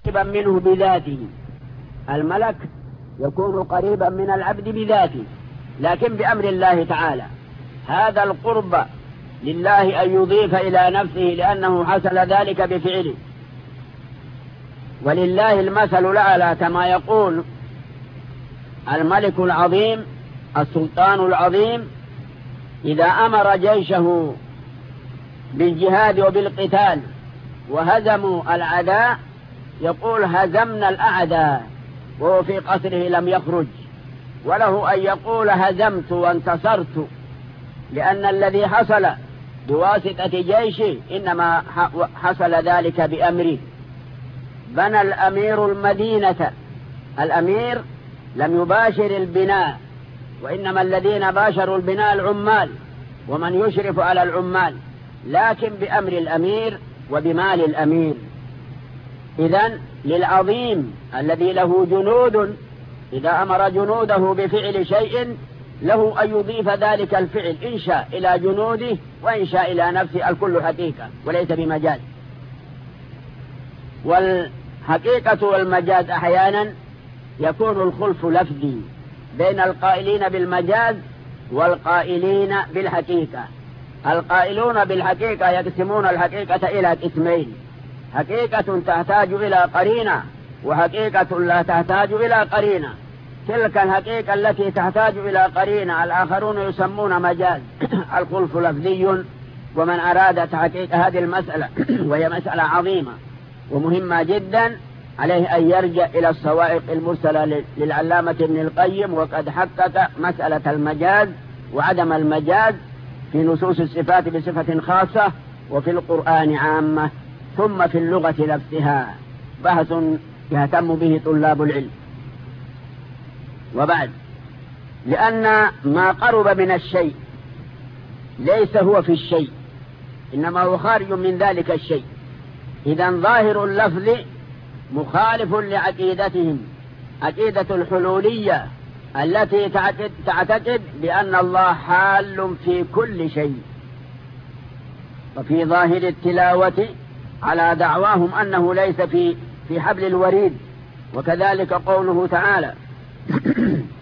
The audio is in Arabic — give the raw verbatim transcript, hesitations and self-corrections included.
قريبا منه بذاته. الملك يكون قريبا من العبد بذاته، لكن بأمر الله تعالى. هذا القرب لله أن يضيف إلى نفسه لأنه حصل ذلك بفعله. ولله المثل الأعلى كما يقول الملك العظيم السلطان العظيم إذا أمر جيشه بالجهاد وبالقتال وهزموا الأعداء يقول هزمنا الأعداء وهو في قصره لم يخرج، وله أن يقول هزمت وانتصرت، لأن الذي حصل بواسطة جيشه إنما حصل ذلك بأمره. بنى الأمير المدينة، الأمير لم يباشر البناء، وإنما الذين باشروا البناء العمال ومن يشرف على العمال، لكن بأمر الأمير وبمال الأمير. إذن للعظيم الذي له جنود إذا أمر جنوده بفعل شيء له أن يضيف ذلك الفعل إن شاء إلى جنوده وإن شاء إلى نفسه، الكل حقيقة وليس بمجاز. والحقيقة والمجاز أحيانا يكون الخلف لفظي بين القائلين بالمجاز والقائلين بالحقيقة. القائلون بالحقيقة يقسمون الحقيقة إلى قسمين: حقيقة تحتاج إلى قرينة وحقيقة لا تحتاج إلى قرينة. تلك الحقيقة التي تحتاج إلى قرينة الآخرون يسمون مجاز. الخلف لفظي. ومن أراد تحقيق هذه المسألة وهي مسألة عظيمة ومهمة جدا عليه أن يرجع إلى الصواعق المرسلة للعلامة ابن القيم، وقد حقق مسألة المجاز وعدم المجاز في نصوص الصفات بصفة خاصة وفي القرآن عامة، ثم في اللغة نفسها، بحث يهتم به طلاب العلم. وبعد، لأن ما قرب من الشيء ليس هو في الشيء، إنما هو خارج من ذلك الشيء. إذن ظاهر اللفظ مخالف لعقيدتهم، عقيدة الحلولية التي تعتقد بأن الله حال في كل شيء. وفي ظاهر التلاوة على دعواهم أنه ليس في في حبل الوريد. وكذلك قوله تعالى